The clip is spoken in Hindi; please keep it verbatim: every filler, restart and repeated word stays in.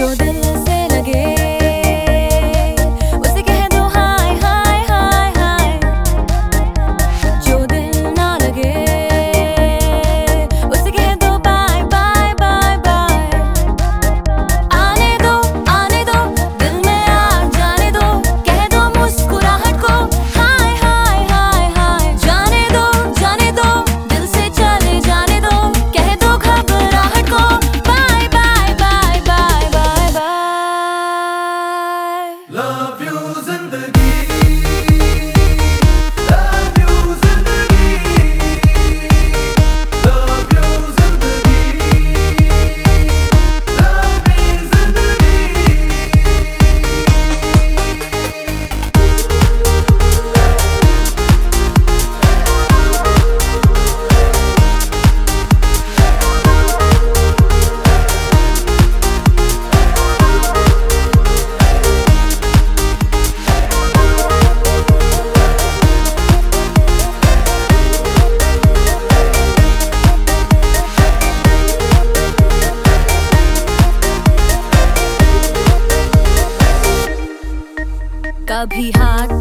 जो दिल से लगे उसे कह दो हाय हाय हाय हाय, जो दिल ना लगे उसे कह दो बाय बाय बाय बाय। आने दो आने दो दिल में आ जाने दो, कह दो मुस्कुराहट को हाय हाय हाय हाय। जाने दो जाने दो दिल से चले जाने दो, कह दो घबराहट को bye bye bye bye bye bye. Love you जिंदगी, लव यू जिंदगी, लव यू जिंदगी, लव मी जिंदगी। कभी हाथ